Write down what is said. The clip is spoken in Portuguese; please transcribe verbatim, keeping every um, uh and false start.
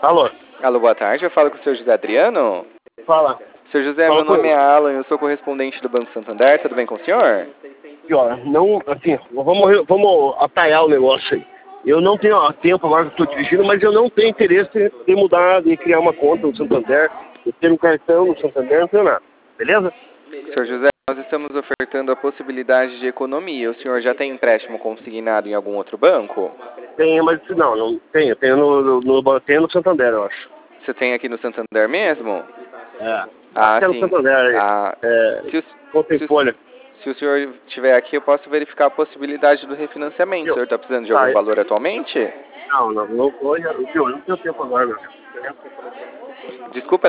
Alô? Alô, boa tarde. Eu falo com o senhor José Adriano. Fala. Senhor José, Fala meu nome com é Alan, eu sou correspondente do Banco Santander. Tudo bem com o senhor? E, ó, não, assim, vamos, vamos atalhar o negócio aí. Eu não tenho ó, tempo agora que estou dirigindo, mas eu não tenho interesse em mudar, em criar uma conta no Santander, em ter um cartão no Santander, não tenho nada. Beleza? Senhor José, nós estamos ofertando a possibilidade de economia. O senhor já tem empréstimo consignado em algum outro banco? Tenho, mas não, não tenho. Tenho no, no, no, tenho no Santander, eu acho. Você tem aqui no Santander mesmo? É. Ah, Até no sim. Santander aí. Ah, É, se, o, conta em se, o, folha. se o senhor estiver aqui, eu posso verificar a possibilidade do refinanciamento. O Eu, senhor está precisando de tá, algum valor atualmente? não, não, não, eu não tenho tempo agora, meu. Desculpa.